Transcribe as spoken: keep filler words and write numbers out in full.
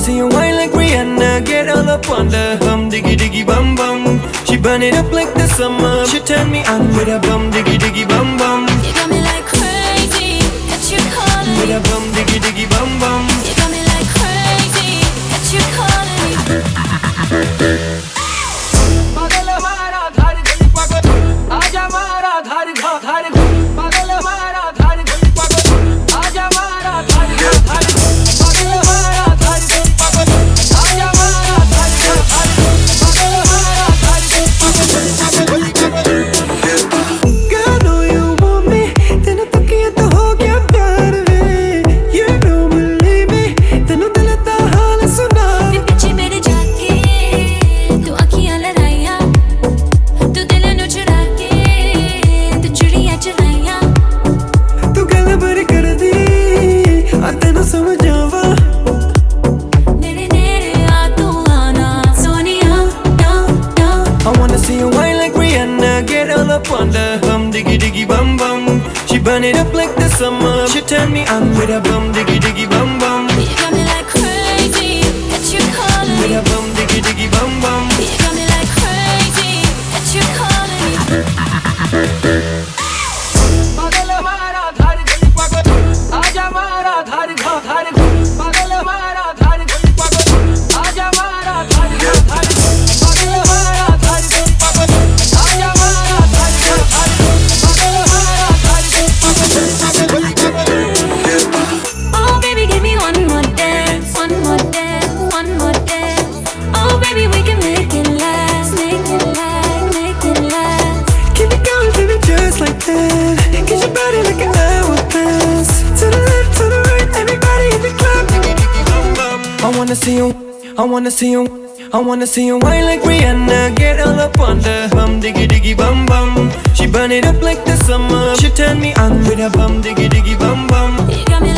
see you whine like Rihanna, get all up on the hum, diggy diggy bum bum. She burn it up like the summer. She turn me on with a bum, diggy diggy bum bum. You got me like crazy, got you calling With me. a bum, diggy diggy bum bum. You got me like crazy, got you calling me. पागल हमारा धार गली पागल आजा हमारा धार घा धार पागल हमारा धार गली पागल आजा हमारा धार घा धार पागल हमारा धार गली पागल आजा हमारा धार घा धार पागल हमारा धार गली पागल पागल Girl, I know you want me. तेनू तकिया तो हो गया प्यार वे. You don't believe me. तेनू दिल दा हाल सुना. फिर पीछे मेरे जाके तू अखियां लड़ाइयां, तू दिल नू चुरा के तू चुड़ियां चलाइयां. तू गल बड़ी कर दी. आ तेनू समझावा. मेरे नेड़े आ तू आना सोनिया. डा डा I wanna see you whine like Rihanna, get all up on the hum, diggy diggy bum bum. She burn it up like the summer. She turn me on with a bum, diggy diggy bum bum. You got me like crazy, got you calling With me. a bum, diggy diggy bum bum. You got me like crazy, got you calling me. पागल हमारा धार गली पागल आजा हमारा धार घा धार पागल हमारा धार गली पागल आजा हमारा धार घा धार पागल हमारा धार गली पागल आजा हमारा धार घा धार पागल हमारा धार गली पागल Oh baby, give me one more dance, one more dance, one more dance. Oh baby, we can make it last, make it last, make it last. Keep it going, baby, just like that. Get your body like an hourglass. To the left, to the right, everybody in the club. I wanna see you, I wanna see you, I wanna see you whine like Rihanna, get all up on the hum, diggy diggy bum bum. She burn it up like the summer. She turn me on with a bum, diggy diggy bum bum. You got me